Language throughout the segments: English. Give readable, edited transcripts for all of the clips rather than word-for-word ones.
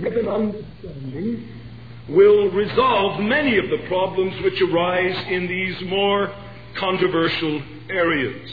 given understanding will resolve many of the problems which arise in these more controversial areas.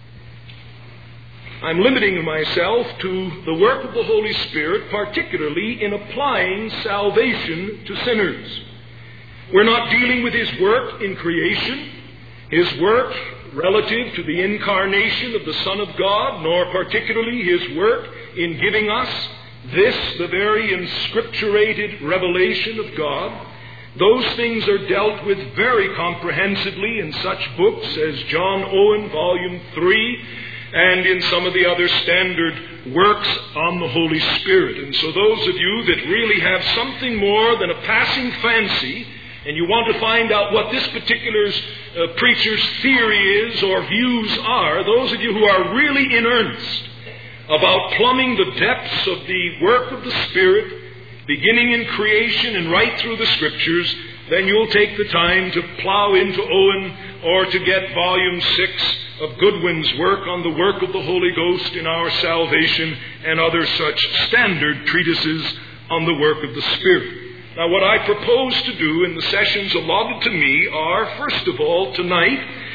I'm limiting myself to the work of the Holy Spirit, particularly in applying salvation to sinners. We're not dealing with His work in creation, His work relative to the incarnation of the Son of God, nor particularly His work in giving us this, the very inscripturated revelation of God. Those things are dealt with very comprehensively in such books as John Owen, Volume 3, and in some of the other standard works on the Holy Spirit. And so those of you that really have something more than a passing fancy, and you want to find out what this particular preacher's theory is or views are, those of you who are really in earnest about plumbing the depths of the work of the Spirit, beginning in creation and right through the Scriptures, then you'll take the time to plow into Owen or to get Volume 6 of Goodwin's work on the work of the Holy Ghost in our salvation and other such standard treatises on the work of the Spirit. Now, what I propose to do in the sessions allotted to me are, first of all, tonight,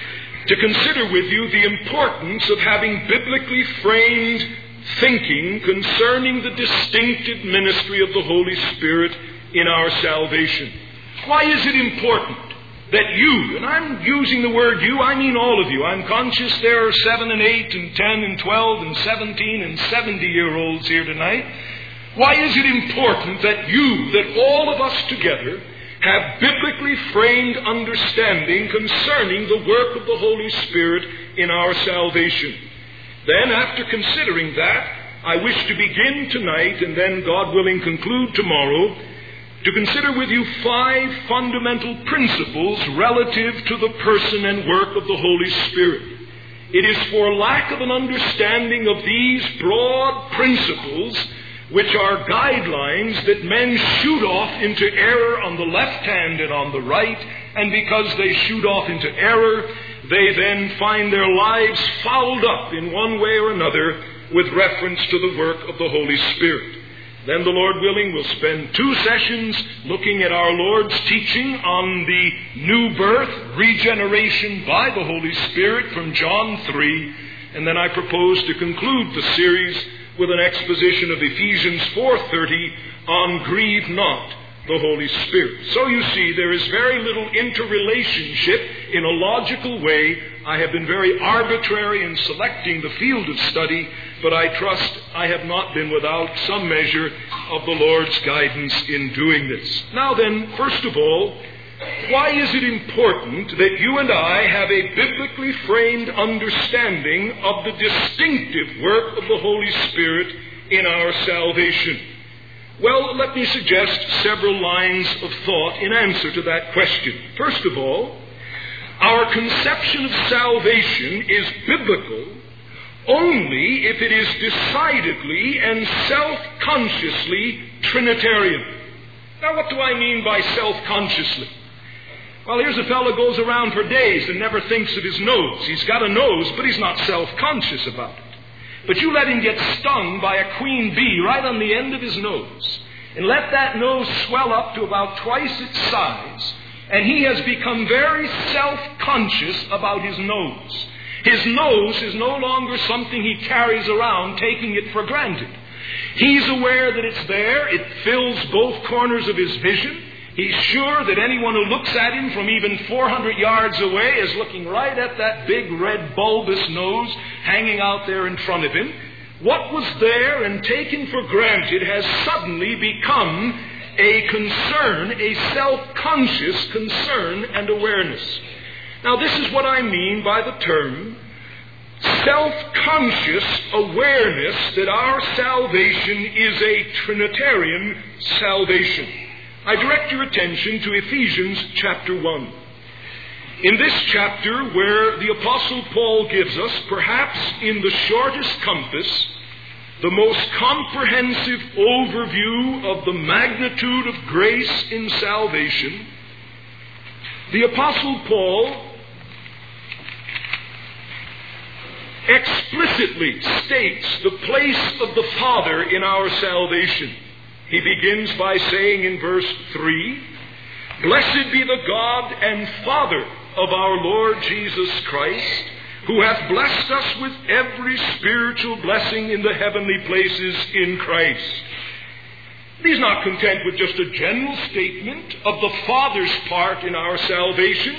to consider with you the importance of having biblically framed thinking concerning the distinctive ministry of the Holy Spirit in our salvation. Why is it important that you, and I'm using the word you, I mean all of you. I'm conscious there are 7 and 8 and 10 and 12 and 17 and 70-year-olds here tonight. Why is it important that all of us together have biblically framed understanding concerning the work of the Holy Spirit in our salvation? Then, after considering that, I wish to begin tonight, and then, God willing, conclude tomorrow, to consider with you 5 fundamental principles relative to the person and work of the Holy Spirit. It is for lack of an understanding of these broad principles, which are guidelines, that men shoot off into error on the left hand and on the right, and because they shoot off into error, they then find their lives fouled up in one way or another with reference to the work of the Holy Spirit. Then, the Lord willing, we'll spend 2 sessions looking at our Lord's teaching on the new birth, regeneration by the Holy Spirit from John 3, and then I propose to conclude the series with an exposition of Ephesians 4:30 on grieve not the Holy Spirit. So you see, there is very little interrelationship in a logical way. I have been very arbitrary in selecting the field of study, but I trust I have not been without some measure of the Lord's guidance in doing this. Now then, first of all, why is it important that you and I have a biblically framed understanding of the distinctive work of the Holy Spirit in our salvation? Well, let me suggest several lines of thought in answer to that question. First of all, our conception of salvation is biblical only if it is decidedly and self-consciously Trinitarian. Now, what do I mean by self-consciously? Well, here's a fellow goes around for days and never thinks of his nose. He's got a nose, but he's not self-conscious about it. But you let him get stung by a queen bee right on the end of his nose, and let that nose swell up to about twice its size, and he has become very self-conscious about his nose. His nose is no longer something he carries around, taking it for granted. He's aware that it's there. It fills both corners of his vision. He's sure that anyone who looks at him from even 400 yards away is looking right at that big red bulbous nose hanging out there in front of him. What was there and taken for granted has suddenly become a concern, a self-conscious concern and awareness. Now, this is what I mean by the term self-conscious awareness that our salvation is a Trinitarian salvation. I direct your attention to Ephesians chapter 1. In this chapter, where the Apostle Paul gives us, perhaps in the shortest compass, the most comprehensive overview of the magnitude of grace in salvation, the Apostle Paul explicitly states the place of the Father in our salvation. He begins by saying in verse 3, "Blessed be the God and Father of our Lord Jesus Christ, who hath blessed us with every spiritual blessing in the heavenly places in Christ." He's not content with just a general statement of the Father's part in our salvation.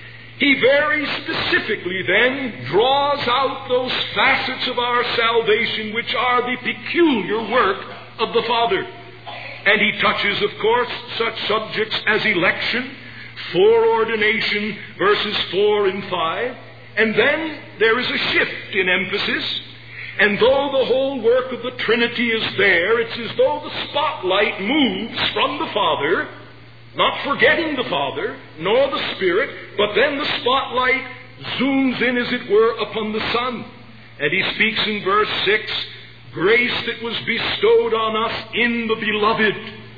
He very specifically then draws out those facets of our salvation which are the peculiar work of the Father. And he touches, of course, such subjects as election, foreordination, verses 4 and 5. And then there is a shift in emphasis. And though the whole work of the Trinity is there, it's as though the spotlight moves from the Father, not forgetting the Father, nor the Spirit, but then the spotlight zooms in, as it were, upon the Son. And he speaks in verse 6, "Grace that was bestowed on us in the Beloved,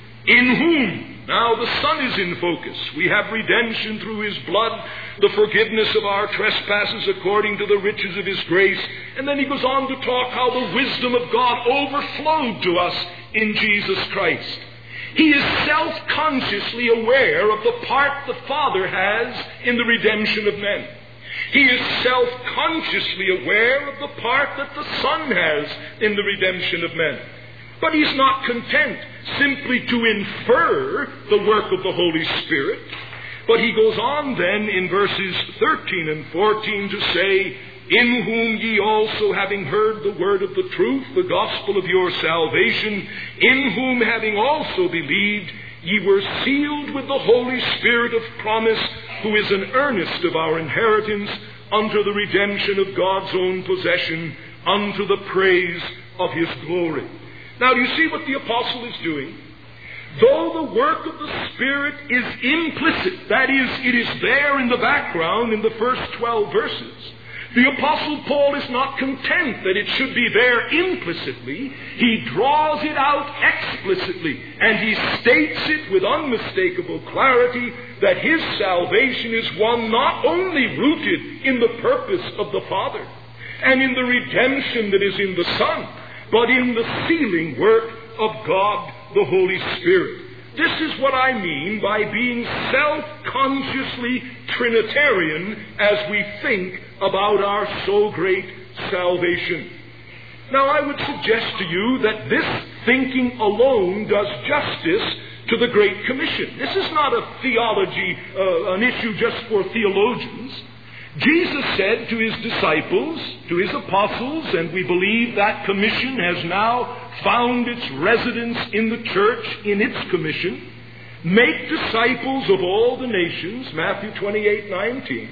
in whom..." Now the Son is in focus. We have redemption through His blood, the forgiveness of our trespasses according to the riches of His grace. And then he goes on to talk how the wisdom of God overflowed to us in Jesus Christ. He is self-consciously aware of the part the Father has in the redemption of men. He is self-consciously aware of the part that the Son has in the redemption of men. But he's not content simply to infer the work of the Holy Spirit. But he goes on then in verses 13 and 14 to say, "In whom ye also, having heard the word of the truth, the gospel of your salvation, in whom having also believed, ye were sealed with the Holy Spirit of promise, who is an earnest of our inheritance, unto the redemption of God's own possession, unto the praise of His glory." Now, do you see what the apostle is doing? Though the work of the Spirit is implicit, that is, it is there in the background in the first 12 verses, the Apostle Paul is not content that it should be there implicitly. He draws it out explicitly, and he states it with unmistakable clarity that his salvation is one not only rooted in the purpose of the Father and in the redemption that is in the Son, but in the sealing work of God the Holy Spirit. This is what I mean by being self-consciously Trinitarian as we think about our so great salvation. Now, I would suggest to you that this thinking alone does justice to the Great Commission. This is not a theology, an issue just for theologians. Jesus said to His disciples, to His apostles, and we believe that commission has now found its residence in the church in its commission, "Make disciples of all the nations," Matthew 28:19,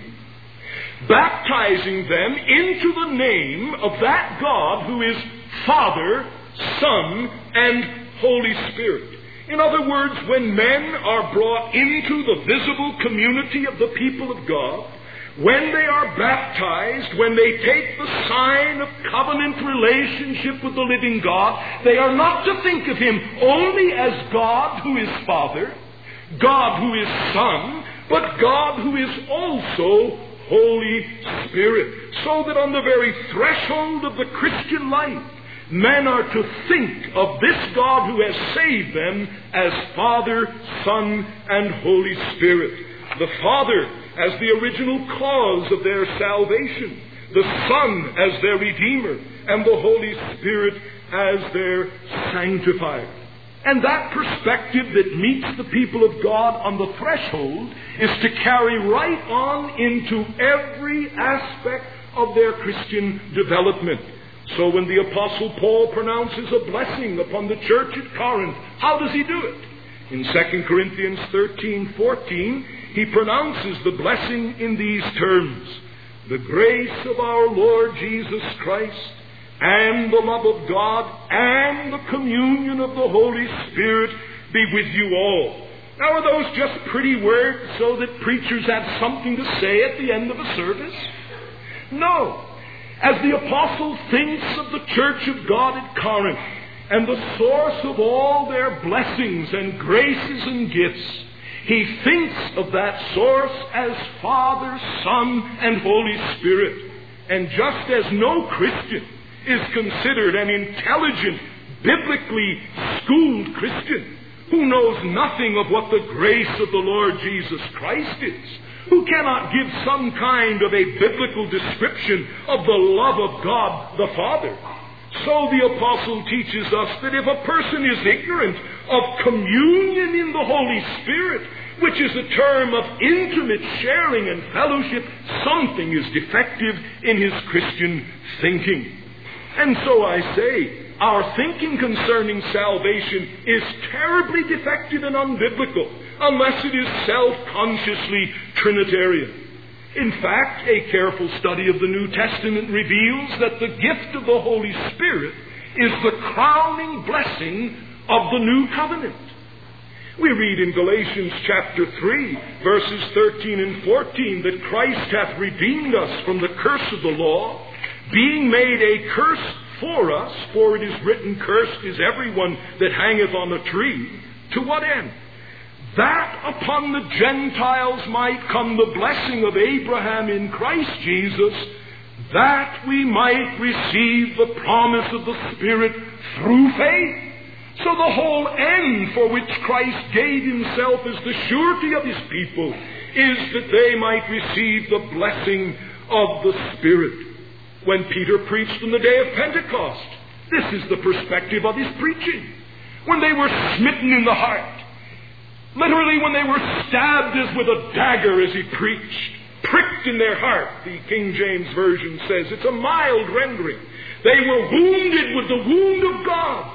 "baptizing them into the name of that God who is Father, Son, and Holy Spirit." In other words, when men are brought into the visible community of the people of God, when they are baptized, when they take the sign of covenant relationship with the living God, they are not to think of Him only as God who is Father, God who is Son, but God who is also Holy Spirit. So that on the very threshold of the Christian life, men are to think of this God who has saved them as Father, Son, and Holy Spirit. The Father as the original cause of their salvation, the Son as their Redeemer, and the Holy Spirit as their Sanctifier. And that perspective that meets the people of God on the threshold is to carry right on into every aspect of their Christian development. So when the Apostle Paul pronounces a blessing upon the church at Corinth, how does he do it? In 2 Corinthians 13:14, he pronounces the blessing in these terms: "The grace of our Lord Jesus Christ, and the love of God, and the communion of the Holy Spirit be with you all." Now, are those just pretty words so that preachers have something to say at the end of a service? No. As the apostle thinks of the church of God at Corinth, and the source of all their blessings and graces and gifts, he thinks of that source as Father, Son, and Holy Spirit. And just as no Christian is considered an intelligent, biblically unschooled Christian who knows nothing of what the grace of the Lord Jesus Christ is, who cannot give some kind of a biblical description of the love of God the Father. So the apostle teaches us that if a person is ignorant of communion in the Holy Spirit, which is a term of intimate sharing and fellowship, something is defective in his Christian thinking. And so I say, our thinking concerning salvation is terribly defective and unbiblical unless it is self-consciously Trinitarian. In fact, a careful study of the New Testament reveals that the gift of the Holy Spirit is the crowning blessing of the New Covenant. We read in Galatians chapter 3, verses 13 and 14, that Christ hath redeemed us from the curse of the law, being made a curse for us, for it is written, cursed is everyone that hangeth on a tree. To what end? That upon the Gentiles might come the blessing of Abraham in Christ Jesus, that we might receive the promise of the Spirit through faith. So the whole end for which Christ gave himself as the surety of his people is that they might receive the blessing of the Spirit. When Peter preached on the day of Pentecost, this is the perspective of his preaching. When they were smitten in the heart, literally when they were stabbed as with a dagger as he preached, pricked in their heart, the King James Version says. It's a mild rendering. They were wounded with the wound of God.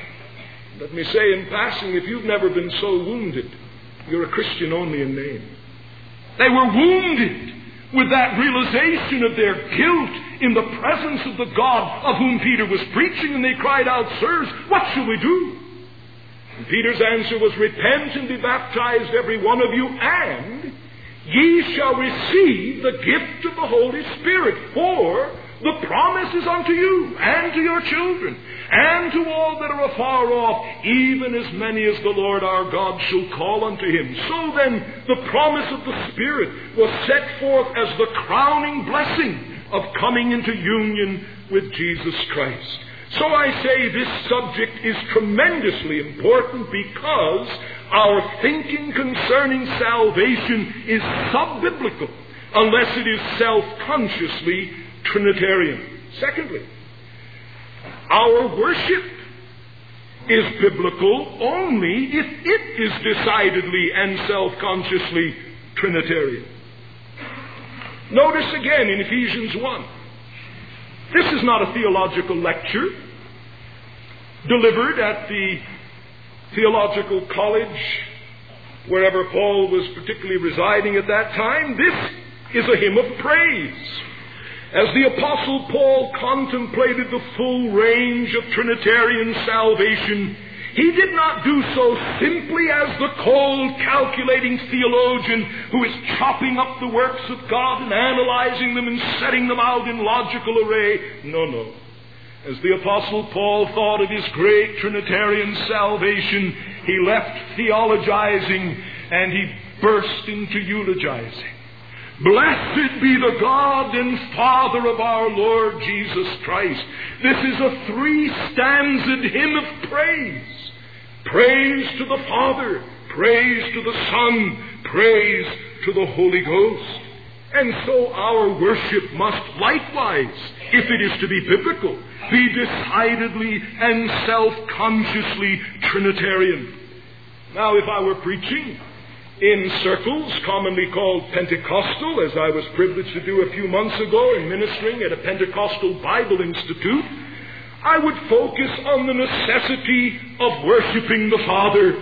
Let me say in passing, if you've never been so wounded, you're a Christian only in name. They were wounded with that realization of their guilt in the presence of the God of whom Peter was preaching, and they cried out, Sirs, what shall we do? And Peter's answer was, Repent and be baptized every one of you, and ye shall receive the gift of the Holy Spirit, for the promise is unto you and to your children and to all that are afar off, even as many as the Lord our God shall call unto him. So then, the promise of the Spirit was set forth as the crowning blessing of coming into union with Jesus Christ. So I say this subject is tremendously important because our thinking concerning salvation is sub-biblical unless it is self-consciously Trinitarian. Secondly, our worship is biblical only if it is decidedly and self-consciously Trinitarian. Notice again in Ephesians 1. This is not a theological lecture delivered at the theological college wherever Paul was particularly residing at that time. This is a hymn of praise. As the Apostle Paul contemplated the full range of Trinitarian salvation, he did not do so simply as the cold, calculating theologian who is chopping up the works of God and analyzing them and setting them out in logical array. No. As the Apostle Paul thought of his great Trinitarian salvation, he left theologizing and he burst into eulogizing. Blessed be the God and Father of our Lord Jesus Christ. This is a three-stanzed hymn of praise. Praise to the Father, praise to the Son, praise to the Holy Ghost. And so our worship must likewise, if it is to be biblical, be decidedly and self-consciously Trinitarian. Now, if I were preaching in circles commonly called Pentecostal, as I was privileged to do a few months ago in ministering at a Pentecostal Bible Institute, I would focus on the necessity of worshiping the Father.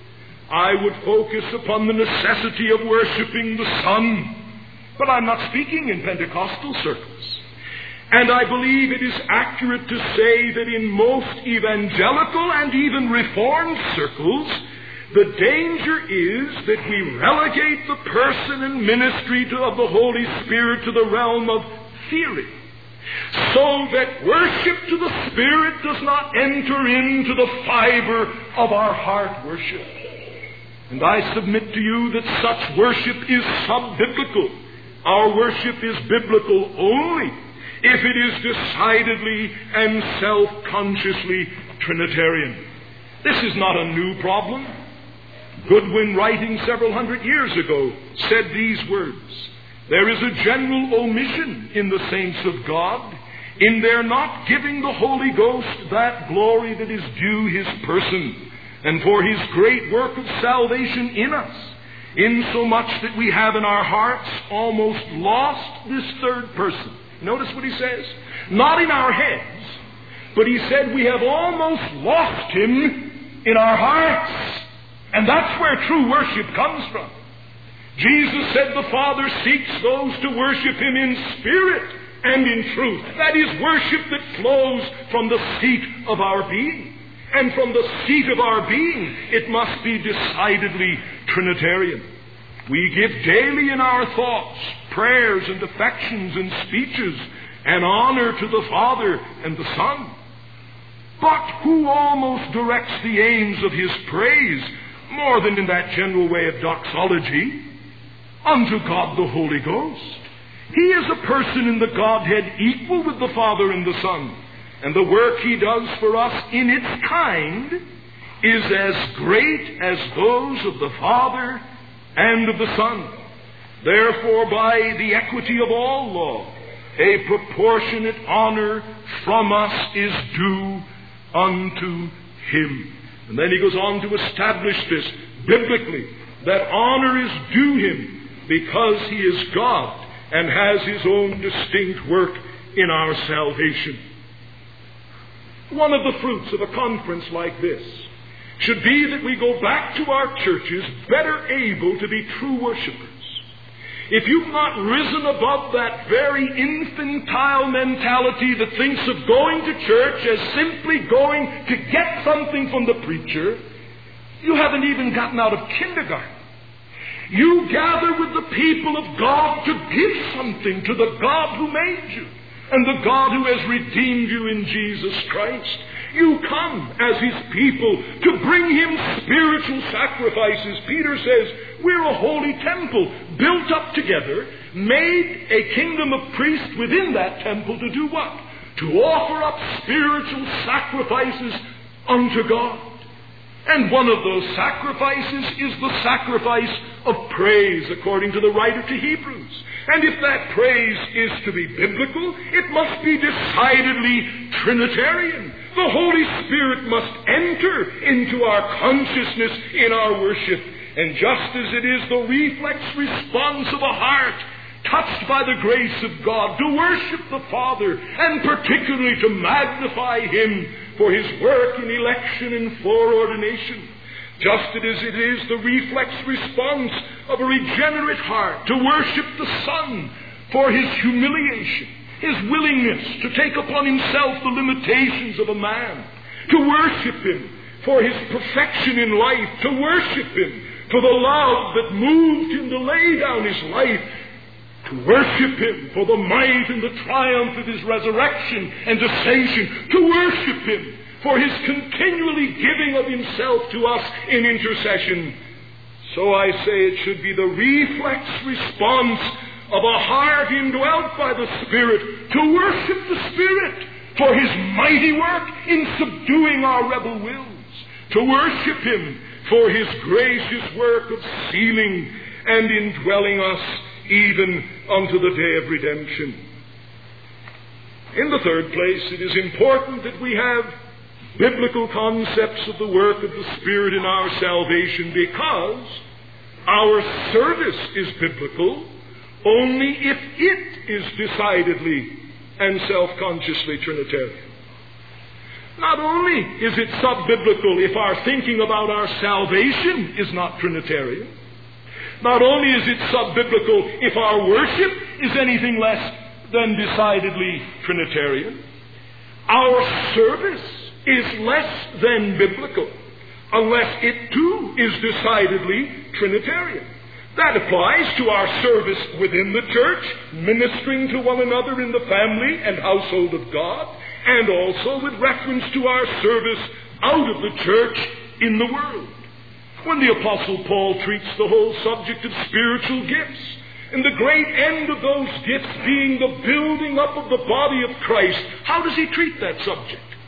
I would focus upon the necessity of worshiping the Son. But I'm not speaking in Pentecostal circles. And I believe it is accurate to say that in most evangelical and even Reformed circles, the danger is that we relegate the person and ministry of the Holy Spirit to the realm of theory, so that worship to the Spirit does not enter into the fiber of our heart worship. And I submit to you that such worship is sub-biblical. Our worship is biblical only if it is decidedly and self-consciously Trinitarian. This is not a new problem. Goodwin, writing several hundred years ago, said these words: "There is a general omission in the saints of God in their not giving the Holy Ghost that glory that is due His person, and for His great work of salvation in us, insomuch that we have in our hearts almost lost this third person." Notice what he says. Not in our heads, but he said we have almost lost Him in our hearts. And that's where true worship comes from. Jesus said the Father seeks those to worship Him in spirit and in truth. That is worship that flows from the seat of our being. And from the seat of our being, it must be decidedly Trinitarian. We give daily in our thoughts, prayers and affections and speeches, an honor to the Father and the Son. But who almost directs the aims of His praise, more than in that general way of doxology? Unto God the Holy Ghost. He is a person in the Godhead equal with the Father and the Son. And the work He does for us in its kind is as great as those of the Father and of the Son. Therefore, by the equity of all law, a proportionate honor from us is due unto Him. And then he goes on to establish this biblically, that honor is due Him because He is God and has His own distinct work in our salvation. One of the fruits of a conference like this should be that we go back to our churches better able to be true worshipers. If you've not risen above that very infantile mentality that thinks of going to church as simply going to get something from the preacher, you haven't even gotten out of kindergarten. You gather with the people of God to give something to the God who made you and the God who has redeemed you in Jesus Christ. You come as His people to bring Him spiritual sacrifices. Peter says, we're a holy temple built up together, made a kingdom of priests within that temple to do what? To offer up spiritual sacrifices unto God. And one of those sacrifices is the sacrifice of praise, according to the writer to Hebrews. And if that praise is to be biblical, it must be decidedly Trinitarian. The Holy Spirit must enter into our consciousness in our worship. And just as it is the reflex response of a heart touched by the grace of God to worship the Father, and particularly to magnify Him for His work in election and foreordination, just as it is the reflex response of a regenerate heart to worship the Son for His humiliation, His willingness to take upon Himself the limitations of a man, to worship Him for His perfection in life, to worship Him for the love that moved Him to lay down His life, to worship Him for the might and the triumph of His resurrection and ascension, to worship Him for His continually giving of Himself to us in intercession. So I say it should be the reflex response of a heart indwelt by the Spirit to worship the Spirit for His mighty work in subduing our rebel wills, to worship Him for His gracious work of sealing and indwelling us even unto the day of redemption. In the third place, it is important that we have biblical concepts of the work of the Spirit in our salvation, because our service is biblical only if it is decidedly and self-consciously Trinitarian. Not only is it sub-biblical if our thinking about our salvation is not Trinitarian, not only is it sub-biblical if our worship is anything less than decidedly Trinitarian, our service is less than biblical unless it too is decidedly Trinitarian. That applies to our service within the church, ministering to one another in the family and household of God, and also with reference to our service out of the church in the world. When the Apostle Paul treats the whole subject of spiritual gifts, and the great end of those gifts being the building up of the body of Christ, how does he treat that subject?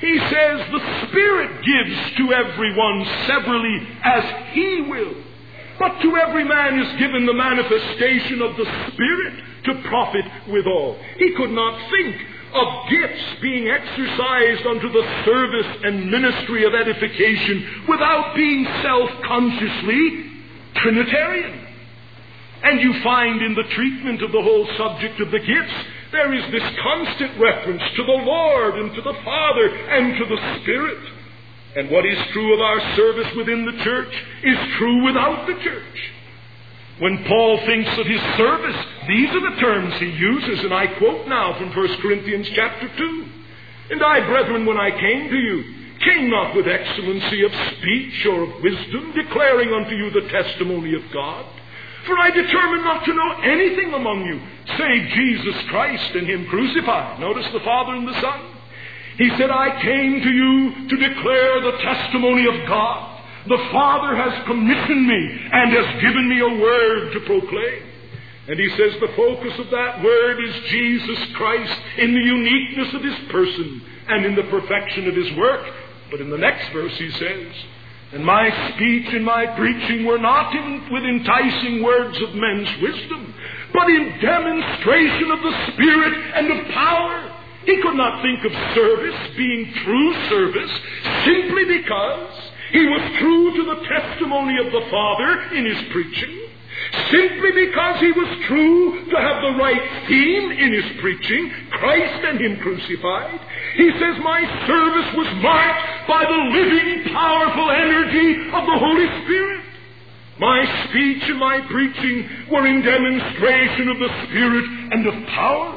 He says the Spirit gives to everyone severally as He will. But to every man is given the manifestation of the Spirit to profit withal. He could not think of gifts being exercised unto the service and ministry of edification without being self-consciously Trinitarian. And you find in the treatment of the whole subject of the gifts, there is this constant reference to the Lord and to the Father and to the Spirit. And what is true of our service within the church is true without the church. When Paul thinks of his service, these are the terms he uses, and I quote now from 1 Corinthians chapter 2. And I, brethren, when I came to you, came not with excellency of speech or of wisdom, declaring unto you the testimony of God. For I determined not to know anything among you, save Jesus Christ and Him crucified. Notice the Father and the Son. He said, I came to you to declare the testimony of God. The Father has commissioned me and has given me a word to proclaim. And he says the focus of that word is Jesus Christ in the uniqueness of His person and in the perfection of His work. But in the next verse he says, and my speech and my preaching were not with enticing words of men's wisdom, but in demonstration of the Spirit and of power. He could not think of service being true service simply because he was true to the testimony of the Father in his preaching, simply because he was true to have the right theme in his preaching, Christ and Him crucified. He says, my service was marked by the living, powerful energy of the Holy Spirit. My speech and my preaching were in demonstration of the Spirit and of power.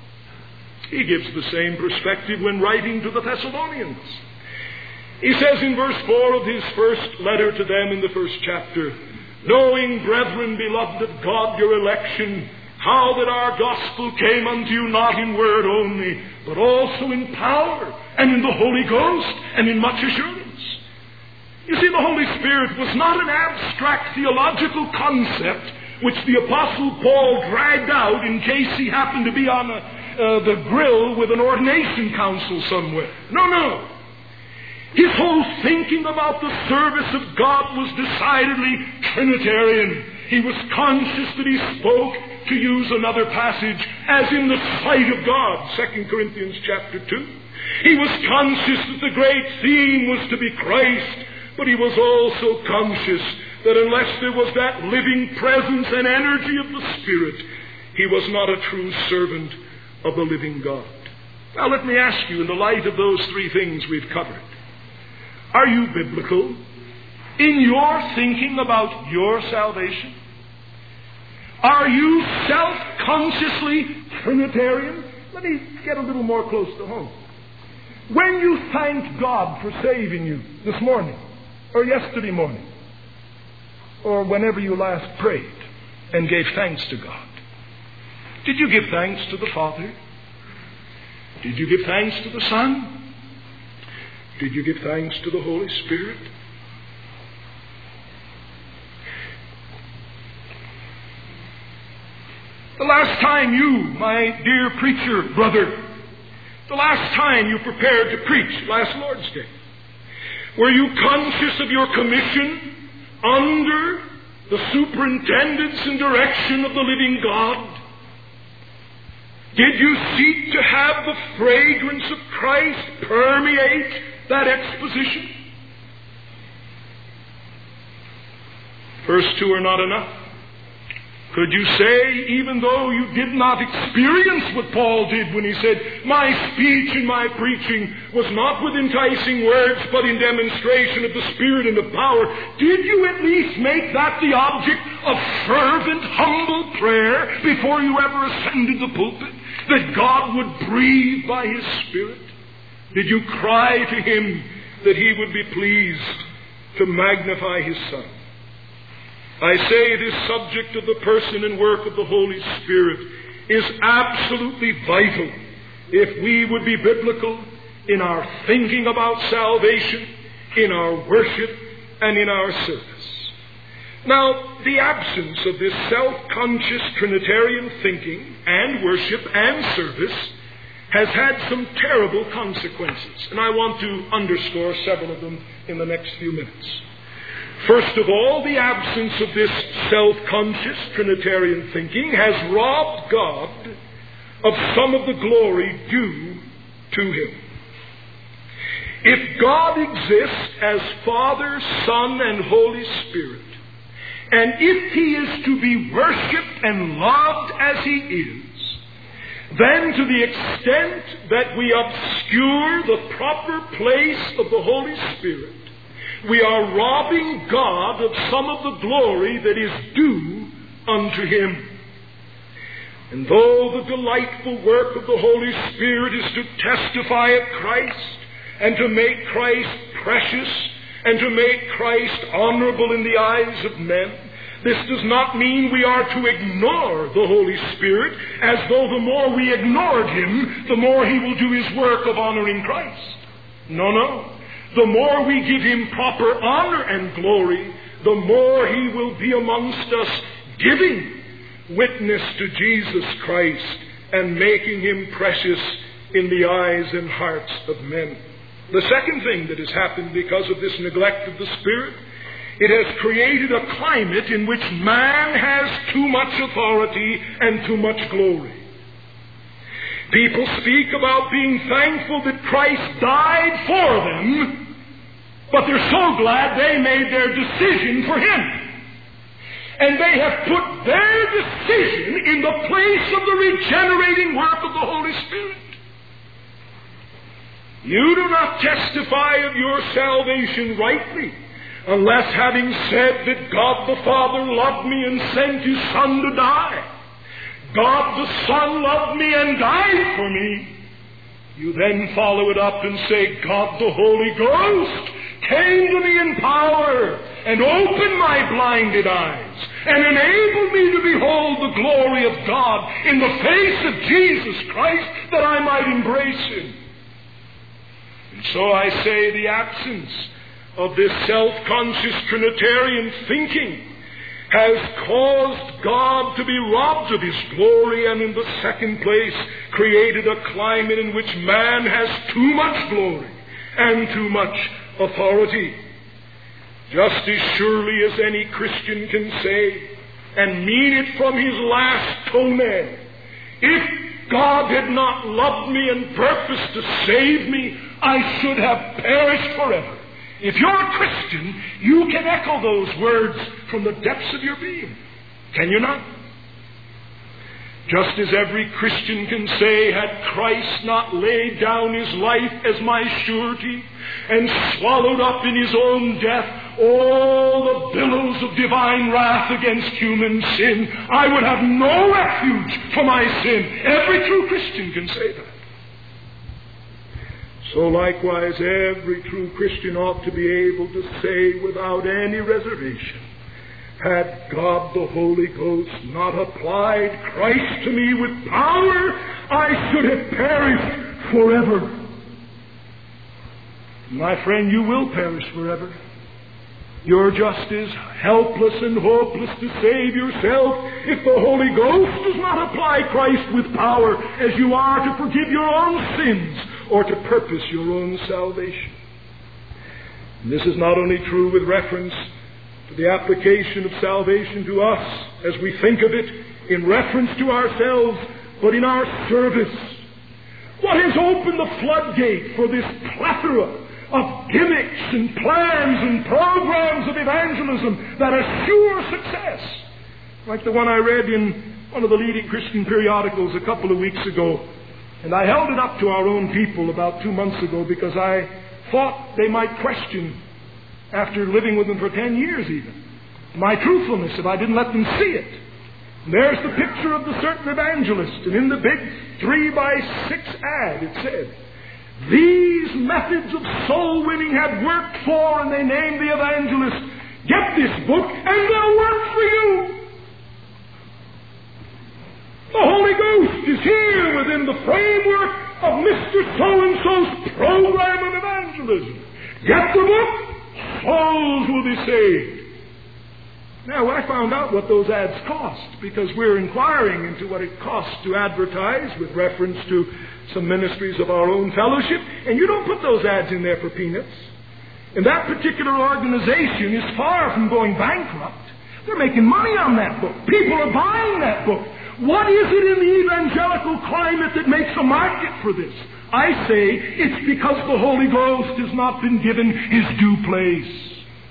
He gives the same perspective when writing to the Thessalonians. He says in verse 4 of his first letter to them in the first chapter, knowing, brethren, beloved of God, your election, how that our gospel came unto you not in word only, but also in power and in the Holy Ghost and in much assurance. You see, the Holy Spirit was not an abstract theological concept which the Apostle Paul dragged out in case he happened to be on the grill with an ordination council somewhere. No. His whole thinking about the service of God was decidedly Trinitarian. He was conscious that he spoke, to use another passage, as in the sight of God, 2 Corinthians chapter 2. He was conscious that the great theme was to be Christ, but he was also conscious that unless there was that living presence and energy of the Spirit, he was not a true servant of the living God. Now let me ask you, in the light of those three things we've covered, are you biblical in your thinking about your salvation? Are you self-consciously Trinitarian? Let me get a little more close to home. When you thanked God for saving you this morning, or yesterday morning, or whenever you last prayed and gave thanks to God, did you give thanks to the Father? Did you give thanks to the Son? Did you give thanks to the Holy Spirit? The last time you, my dear preacher brother, the last time you prepared to preach last Lord's Day, were you conscious of your commission under the superintendence and direction of the living God? Did you seek to have the fragrance of Christ permeate that exposition? First two are not enough. Could you say, even though you did not experience what Paul did when he said, my speech and my preaching was not with enticing words, but in demonstration of the Spirit and of power, did you at least make that the object of fervent, humble prayer before you ever ascended the pulpit? That God would breathe by His Spirit? Did you cry to Him that He would be pleased to magnify His Son? I say this subject of the person and work of the Holy Spirit is absolutely vital if we would be biblical in our thinking about salvation, in our worship, and in our service. Now, the absence of this self-conscious Trinitarian thinking and worship and service has had some terrible consequences, and I want to underscore several of them in the next few minutes. First of all, the absence of this self-conscious Trinitarian thinking has robbed God of some of the glory due to Him. If God exists as Father, Son, and Holy Spirit, and if He is to be worshipped and loved as He is, then to the extent that we obscure the proper place of the Holy Spirit, we are robbing God of some of the glory that is due unto Him. And though the delightful work of the Holy Spirit is to testify of Christ, and to make Christ precious, and to make Christ honorable in the eyes of men, this does not mean we are to ignore the Holy Spirit, as though the more we ignored Him, the more He will do His work of honoring Christ. No. The more we give Him proper honor and glory, the more He will be amongst us, giving witness to Jesus Christ and making Him precious in the eyes and hearts of men. The second thing that has happened because of this neglect of the Spirit, it has created a climate in which man has too much authority and too much glory. People speak about being thankful that Christ died for them, but they're so glad they made their decision for Him. And they have put their decision in the place of the regenerating work of the Holy Spirit. You do not testify of your salvation rightly unless, having said that God the Father loved me and sent His Son to die, God the Son loved me and died for me, you then follow it up and say, God the Holy Ghost came to me in power and opened my blinded eyes and enabled me to behold the glory of God in the face of Jesus Christ, that I might embrace Him. And so I say the absence of this self-conscious Trinitarian thinking has caused God to be robbed of His glory, and in the second place created a climate in which man has too much glory and too much authority. Just as surely as any Christian can say, and mean it from his last toenail, if God had not loved me and purposed to save me, I should have perished forever. If you're a Christian, you can echo those words from the depths of your being. Can you not? Just as every Christian can say, had Christ not laid down His life as my surety and swallowed up in His own death all the billows of divine wrath against human sin, I would have no refuge for my sin. Every true Christian can say that. So likewise, every true Christian ought to be able to say without any reservation, had God the Holy Ghost not applied Christ to me with power, I should have perished forever. My friend, you will perish forever. You're just as helpless and hopeless to save yourself if the Holy Ghost does not apply Christ with power as you are to forgive your own sins or to purpose your own salvation. And this is not only true with reference to the application of salvation to us as we think of it in reference to ourselves, but in our service. What has opened the floodgate for this plethora of gimmicks and plans and programs of evangelism that assure success? Like the one I read in one of the leading Christian periodicals a couple of weeks ago. And I held it up to our own people about 2 months ago because I thought they might question, after living with them for 10 years even, my truthfulness if I didn't let them see it. And there's the picture of the certain evangelist, and in the big 3x6 ad it said, these methods of soul winning have worked for, and they named the evangelist. Get this book and they'll work for you. The Holy Ghost is here within the framework of Mr. So-and-so's program of evangelism. Get the book, souls will be saved. Now, I found out what those ads cost because we're inquiring into what it costs to advertise with reference to some ministries of our own fellowship, and you don't put those ads in there for peanuts. And that particular organization is far from going bankrupt. They're making money on that book. People are buying that book. What is it in the evangelical climate that makes a market for this? I say it's because the Holy Ghost has not been given his due place.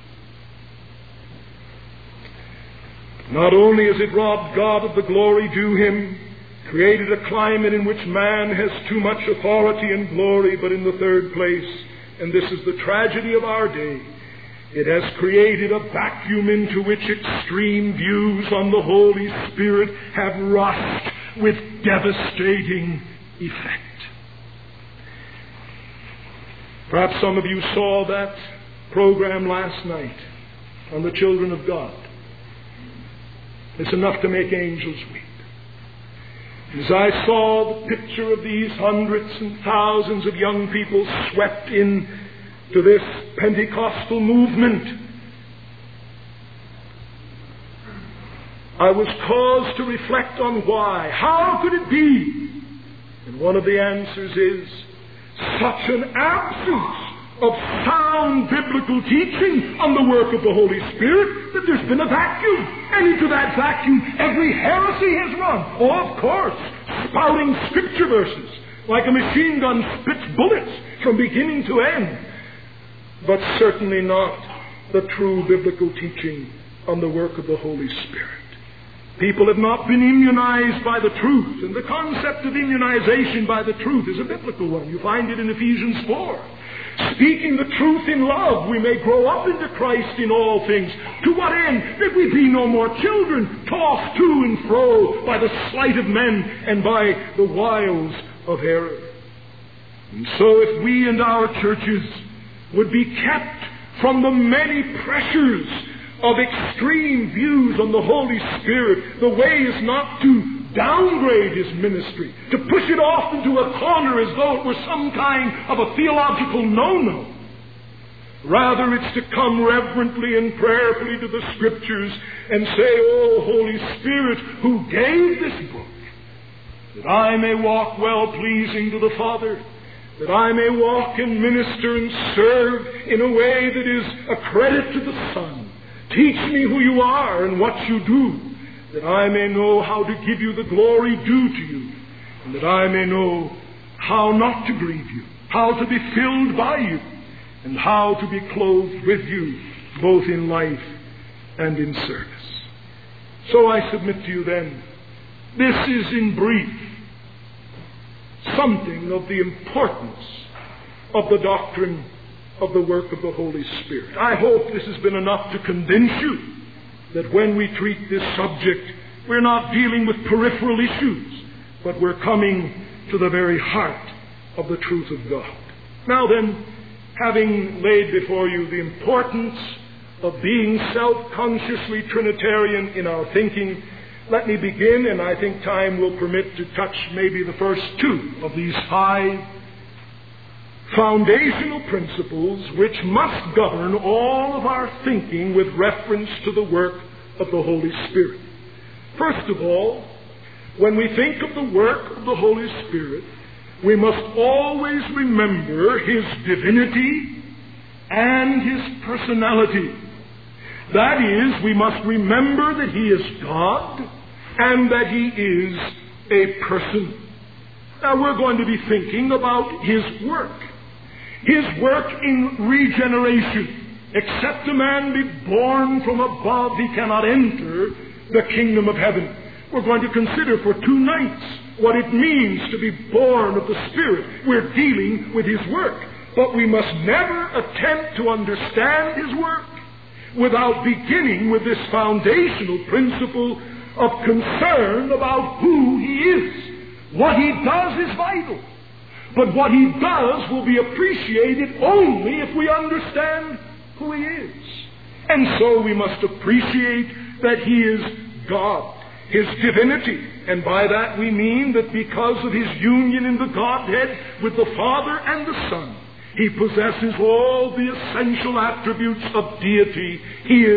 Not only has it robbed God of the glory due him, created a climate in which man has too much authority and glory, but in the third place, and this is the tragedy of our day, it has created a vacuum into which extreme views on the Holy Spirit have rushed with devastating effect. Perhaps some of you saw that program last night on the children of God. It's enough to make angels weep. As I saw the picture of these hundreds and thousands of young people swept in to this Pentecostal movement, I was caused to reflect on why. How could it be? And one of the answers is such an absence of sound biblical teaching on the work of the Holy Spirit that there's been a vacuum. And into that vacuum, every heresy has run. Oh, of course, spouting scripture verses like a machine gun spits bullets from beginning to end. But certainly not the true biblical teaching on the work of the Holy Spirit. People have not been immunized by the truth. And the concept of immunization by the truth is a biblical one. You find it in Ephesians 4. Speaking the truth in love, we may grow up into Christ in all things. To what end? That we be no more children, tossed to and fro by the sleight of men and by the wiles of error. And so if we and our churches would be kept from the many pressures of extreme views on the Holy Spirit, the way is not to downgrade his ministry, to push it off into a corner as though it were some kind of a theological no-no. Rather, it's to come reverently and prayerfully to the Scriptures and say, "Oh, Holy Spirit, who gave this book, that I may walk well-pleasing to the Father, that I may walk and minister and serve in a way that is a credit to the Son. Teach me who you are and what you do, that I may know how to give you the glory due to you, and that I may know how not to grieve you, how to be filled by you, and how to be clothed with you, both in life and in service." So I submit to you then, this is in brief something of the importance of the doctrine of the work of the Holy Spirit. I hope this has been enough to convince you that when we treat this subject, we're not dealing with peripheral issues, but we're coming to the very heart of the truth of God. Now then, having laid before you the importance of being self-consciously Trinitarian in our thinking, let me begin, and I think time will permit to touch maybe the first two of these 5 foundational principles which must govern all of our thinking with reference to the work of the Holy Spirit. First of all, when we think of the work of the Holy Spirit, we must always remember his divinity and his personality. That is, we must remember that he is God and that he is a person. Now we're going to be thinking about his work. His work in regeneration. Except a man be born from above, he cannot enter the kingdom of heaven. We're going to consider for 2 nights what it means to be born of the Spirit. We're dealing with his work. But we must never attempt to understand his work without beginning with this foundational principle of concern about who he is. What he does is vital. But what he does will be appreciated only if we understand who he is. And so we must appreciate that he is God, his divinity. And by that we mean that because of his union in the Godhead with the Father and the Son, he possesses all the essential attributes of deity. He is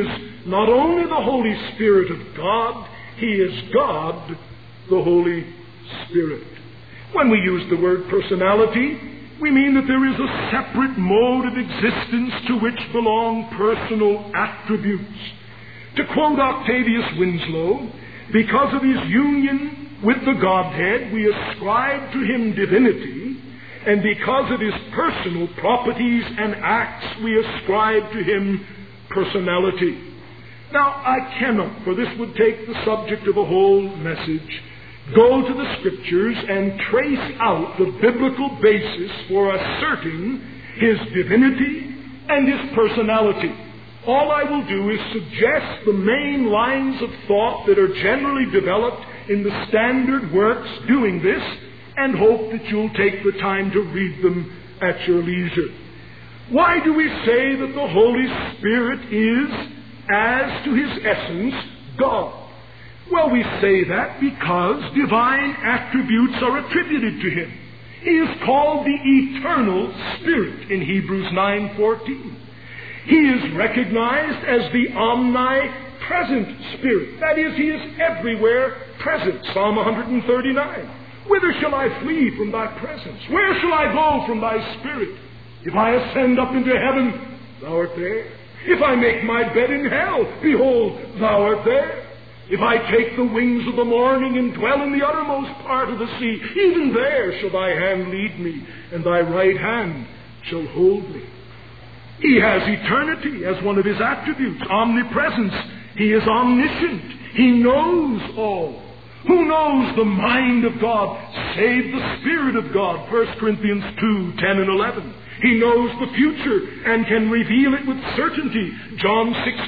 not only the Holy Spirit of God, He is God, the Holy Spirit. When we use the word personality, we mean that there is a separate mode of existence to which belong personal attributes. To quote Octavius Winslow, because of His union with the Godhead, we ascribe to Him divinity, and because of His personal properties and acts, we ascribe to Him personality. Now, I cannot, for this would take the subject of a whole message, go to the Scriptures and trace out the biblical basis for asserting His divinity and His personality. All I will do is suggest the main lines of thought that are generally developed in the standard works doing this, and hope that you'll take the time to read them at your leisure. Why do we say that the Holy Spirit is, as to His essence, God? Well, we say that because divine attributes are attributed to Him. He is called the Eternal Spirit in Hebrews 9:14. He is recognized as the omnipresent Spirit. That is, He is everywhere present. Psalm 139. Whither shall I flee from Thy presence? Where shall I go from Thy Spirit? If I ascend up into heaven, Thou art there. If I make my bed in hell, behold, Thou art there. If I take the wings of the morning and dwell in the uttermost part of the sea, even there shall Thy hand lead me, and Thy right hand shall hold me. He has eternity as one of His attributes, omnipresence. He is omniscient. He knows all. Who knows the mind of God save the Spirit of God? 1 Corinthians 2:10 and 11. He knows the future and can reveal it with certainty. John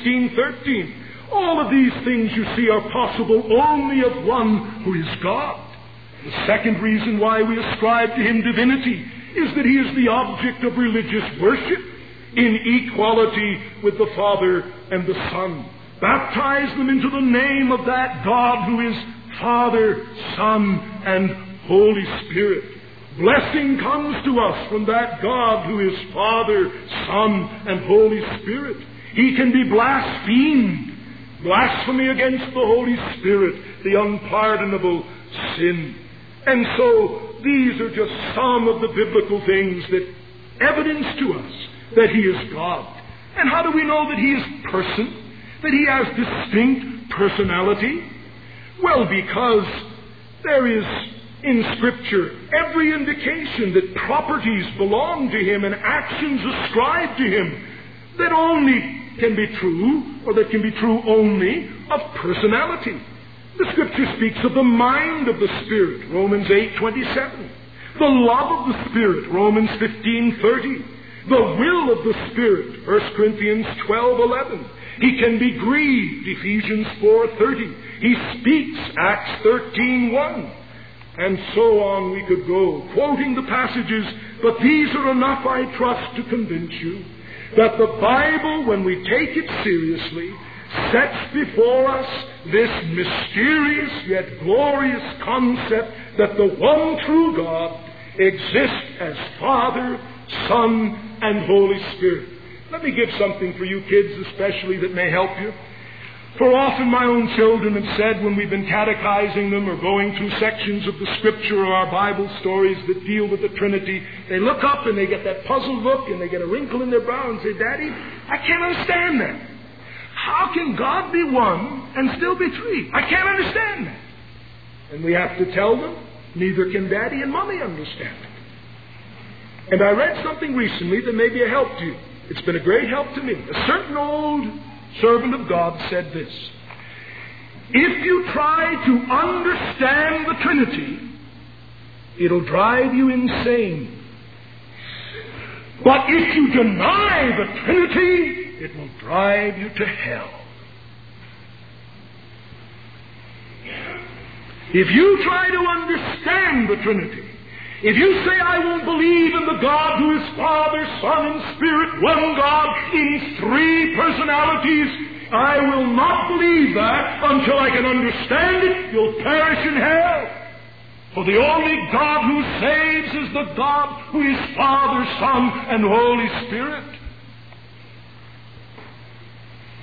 16:13. All of these things, you see, are possible only of one who is God. The second reason why we ascribe to Him divinity is that He is the object of religious worship in equality with the Father and the Son. Baptize them into the name of that God who is Father, Son, and Holy Spirit. Blessing comes to us from that God who is Father, Son, and Holy Spirit. He can be blasphemed. Blasphemy against the Holy Spirit, the unpardonable sin. And so these are just some of the biblical things that evidence to us that He is God. And how do we know that He is person? That He has distinct personality? Well, because there is in Scripture every indication that properties belong to Him and actions ascribed to Him that only can be true, or that can be true only, of personality. The Scripture speaks of the mind of the Spirit, Romans 8:27. The love of the Spirit, Romans 15:30. The will of the Spirit, 1 Corinthians 12:11. He can be grieved, Ephesians 4:30. He speaks, Acts 13:1. And so on we could go, quoting the passages, but these are enough, I trust, to convince you that the Bible, when we take it seriously, sets before us this mysterious yet glorious concept that the one true God exists as Father, Son, and Holy Spirit. Let me give something for you kids especially that may help you. For often my own children have said when we've been catechizing them or going through sections of the Scripture or our Bible stories that deal with the Trinity, they look up and they get that puzzled look and they get a wrinkle in their brow and say, Daddy, I can't understand that. How can God be one and still be three? I can't understand that. And we have to tell them, neither can Daddy and Mommy understand it. And I read something recently that may be a help to you. It's been a great help to me. A certain old servant of God said this: if you try to understand the Trinity, it'll drive you insane. But if you deny the Trinity, it will drive you to hell. If you try to understand the Trinity, if you say, I won't believe in the God who is Father, Son, and Spirit, one God in three personalities, I will not believe that until I can understand it. You'll perish in hell. For the only God who saves is the God who is Father, Son, and Holy Spirit.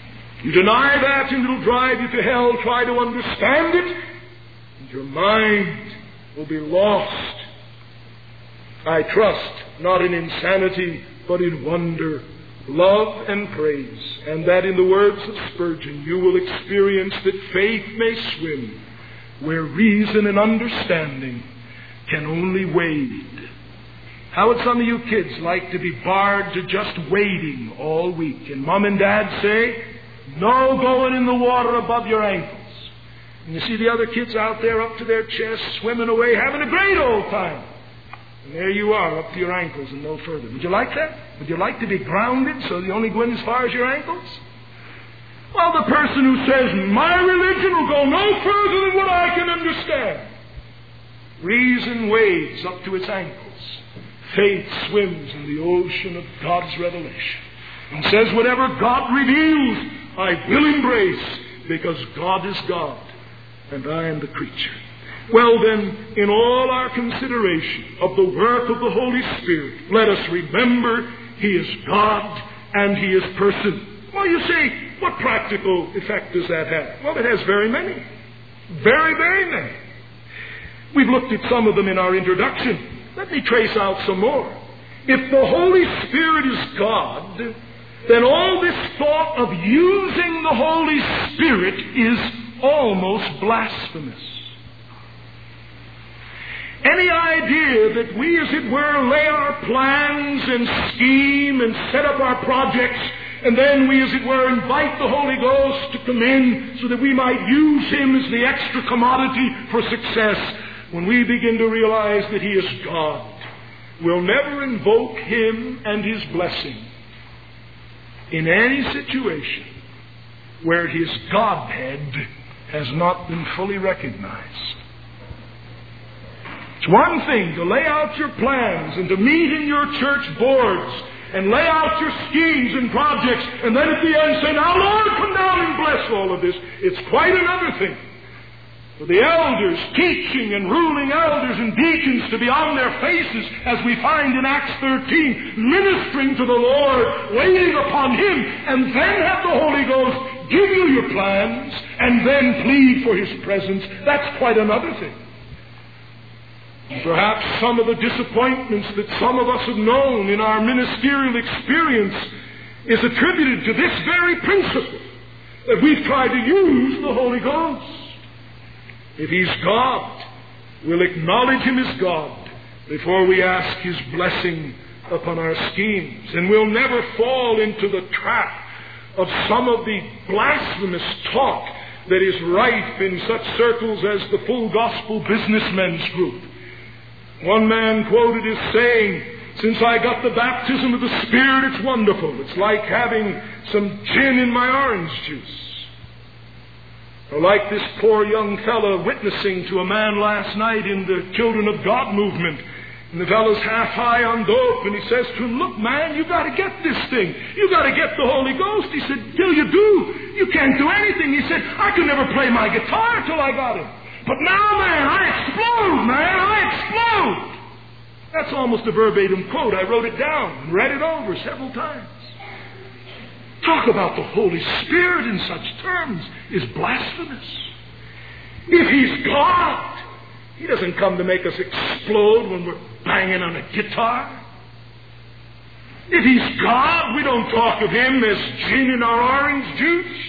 You deny that and it'll drive you to hell. Try to understand it, and your mind will be lost. I trust not in insanity, but in wonder, love, and praise, and that in the words of Spurgeon, you will experience that faith may swim where reason and understanding can only wade. How would some of you kids like to be barred to just wading all week? And Mom and Dad say, no going in the water above your ankles. And you see the other kids out there up to their chests, swimming away, having a great old time. And there you are, up to your ankles and no further. Would you like that? Would you like to be grounded so you only go in as far as your ankles? Well, the person who says, my religion will go no further than what I can understand. Reason wades up to its ankles. Faith swims in the ocean of God's revelation and says, whatever God reveals, I will embrace, because God is God and I am the creature. Well then, in all our consideration of the work of the Holy Spirit, let us remember He is God and He is person. Well, you say, what practical effect does that have? Well, it has very many. Very, very many. We've looked at some of them in our introduction. Let me trace out some more. If the Holy Spirit is God, then all this thought of using the Holy Spirit is almost blasphemous. Any idea that we, as it were, lay our plans and scheme and set up our projects, and then we, as it were, invite the Holy Ghost to come in so that we might use Him as the extra commodity for success, when we begin to realize that He is God, we'll never invoke Him and His blessing in any situation where His Godhead has not been fully recognized. It's one thing to lay out your plans and to meet in your church boards and lay out your schemes and projects, and then at the end say, now Lord, come down and bless all of this. It's quite another thing for the elders, teaching and ruling elders and deacons, to be on their faces, as we find in Acts 13, ministering to the Lord, waiting upon Him, and then have the Holy Ghost give you your plans and then plead for His presence. That's quite another thing. Perhaps some of the disappointments that some of us have known in our ministerial experience is attributed to this very principle, that we've tried to use the Holy Ghost. If He's God, we'll acknowledge Him as God before we ask His blessing upon our schemes. And we'll never fall into the trap of some of the blasphemous talk that is rife in such circles as the Full Gospel Businessmen's Group. One man quoted as saying, since I got the baptism of the Spirit, it's wonderful. It's like having some gin in my orange juice. Or like this poor young fellow witnessing to a man last night in the Children of God movement. And the fellow's half high on dope, and he says to him, look, man, you got to get this thing. You got to get the Holy Ghost. He said, till you do, you can't do anything. He said, I could never play my guitar till I got it. But now, man, I explode, man, I explode. That's almost a verbatim quote. I wrote it down and read it over several times. Talk about the Holy Spirit in such terms is blasphemous. If He's God, He doesn't come to make us explode when we're banging on a guitar. If He's God, we don't talk of Him as gin in our orange juice.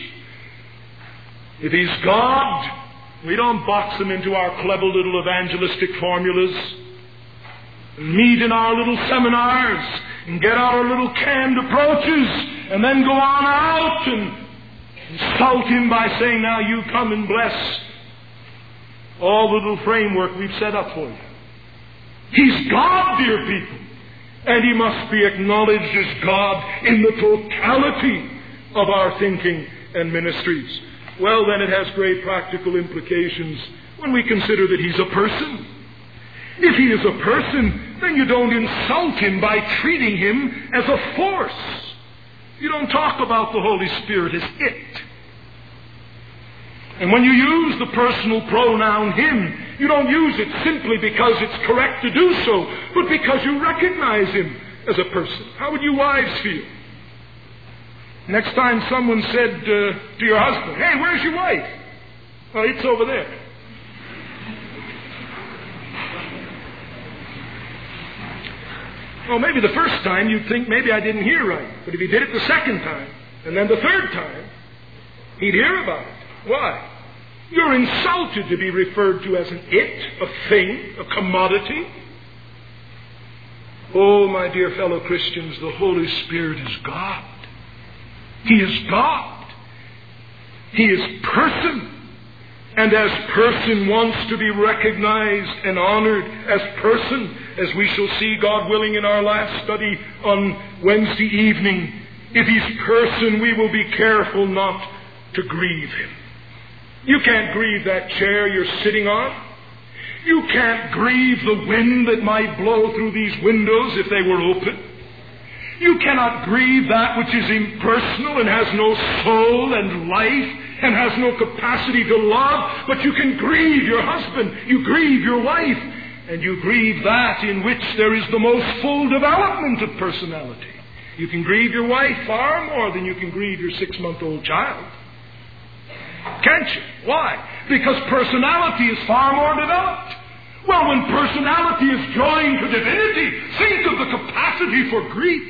If He's God, we don't box Him into our clever little evangelistic formulas, meet in our little seminars, and get out our little canned approaches, and then go on out and insult Him by saying, now you come and bless all the little framework we've set up for you. He's God, dear people, and He must be acknowledged as God in the totality of our thinking and ministries. Well, then it has great practical implications when we consider that He's a person. If He is a person, then you don't insult Him by treating Him as a force. You don't talk about the Holy Spirit as it. And when you use the personal pronoun Him, you don't use it simply because it's correct to do so, but because you recognize Him as a person. How would you wives feel Next time someone said to your husband, "Hey, where's your wife?" "Well, it's over there." Well, maybe the first time you'd think maybe I didn't hear right. But if he did it the second time, and then the third time, he'd hear about it. Why? You're insulted to be referred to as an it, a thing, a commodity. Oh, my dear fellow Christians, the Holy Spirit is God. He is God. He is person. And as person wants to be recognized and honored as person, as we shall see, God willing, in our last study on Wednesday evening. If He's person, we will be careful not to grieve Him. You can't grieve that chair you're sitting on. You can't grieve the wind that might blow through these windows if they were open. You cannot grieve that which is impersonal and has no soul and life and has no capacity to love, but you can grieve your husband, you grieve your wife, and you grieve that in which there is the most full development of personality. You can grieve your wife far more than you can grieve your 6-month-old child. Can't you? Why? Because personality is far more developed. Well, when personality is joined to divinity, think of the capacity for grief.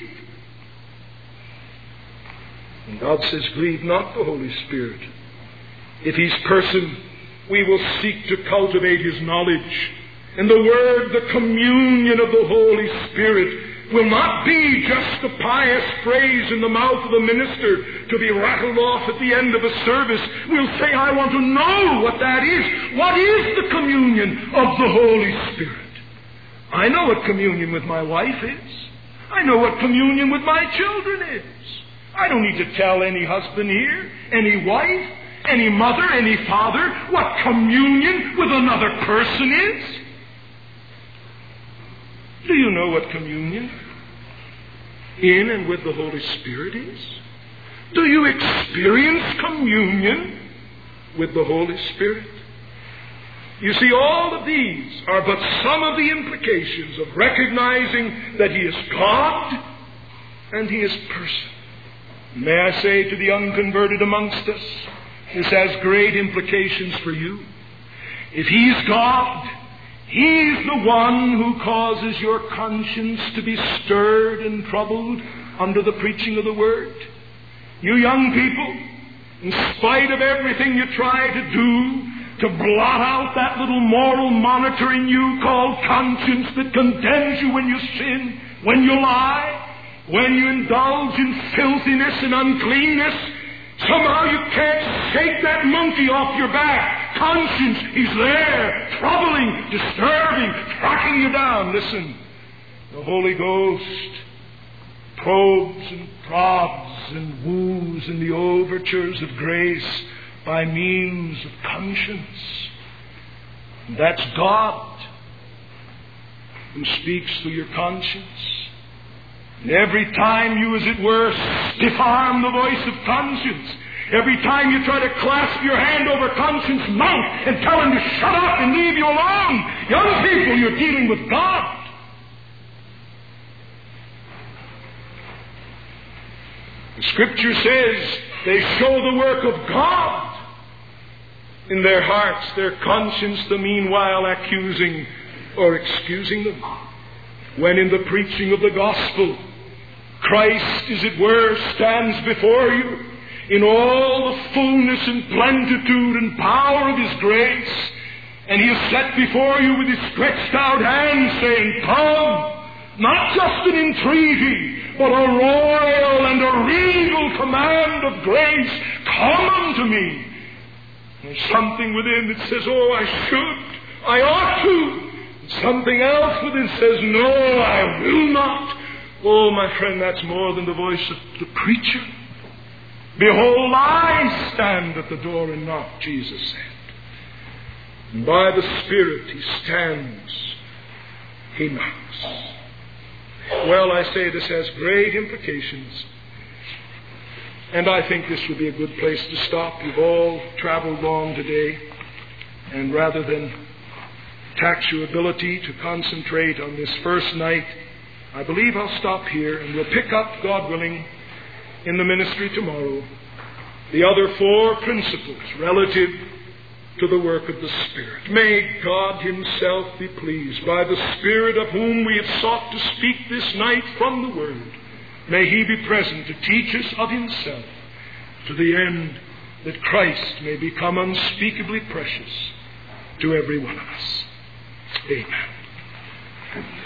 And God says, grieve not the Holy Spirit. If He's person, we will seek to cultivate His knowledge. And the Word, the communion of the Holy Spirit, will not be just a pious phrase in the mouth of the minister to be rattled off at the end of a service. We'll say, I want to know what that is. What is the communion of the Holy Spirit? I know what communion with my wife is. I know what communion with my children is. I don't need to tell any husband here, any wife, any mother, any father, what communion with another person is. Do you know what communion in and with the Holy Spirit is? Do you experience communion with the Holy Spirit? You see, all of these are but some of the implications of recognizing that He is God and He is person. May I say to the unconverted amongst us, this has great implications for you. If He's God, He's the one who causes your conscience to be stirred and troubled under the preaching of the Word. You young people, in spite of everything you try to do to blot out that little moral monitor in you called conscience that condemns you when you sin, when you lie, when you indulge in filthiness and uncleanness, somehow you can't shake that monkey off your back. Conscience, he's there, troubling, disturbing, tracking you down. Listen, the Holy Ghost probes and prods and woos in the overtures of grace by means of conscience. And that's God who speaks through your conscience. And every time you, as it were, stiff-arm the voice of conscience, every time you try to clasp your hand over conscience's mouth and tell him to shut up and leave you alone, young people, you're dealing with God. The Scripture says they show the work of God in their hearts, their conscience the meanwhile accusing or excusing them. When in the preaching of the gospel, Christ, as it were, stands before you in all the fullness and plenitude and power of His grace, and He is set before you with His stretched out hand saying, come, not just an entreaty, but a royal and a regal command of grace, come unto me. There's something within that says, oh, I should, I ought to. Something else within says, no, I will not. Oh, my friend, that's more than the voice of the preacher. Behold, I stand at the door and knock, Jesus said. And by the Spirit He stands, He knocks. Well, I say this has great implications. And I think this would be a good place to stop. You've all traveled long today. And rather than tax your ability to concentrate on this first night, I believe I'll stop here and we'll pick up, God willing, in the ministry tomorrow the other four principles relative to the work of the Spirit. May God Himself be pleased by the Spirit of whom we have sought to speak this night from the Word. May He be present to teach us of Himself to the end that Christ may become unspeakably precious to every one of us. Amen.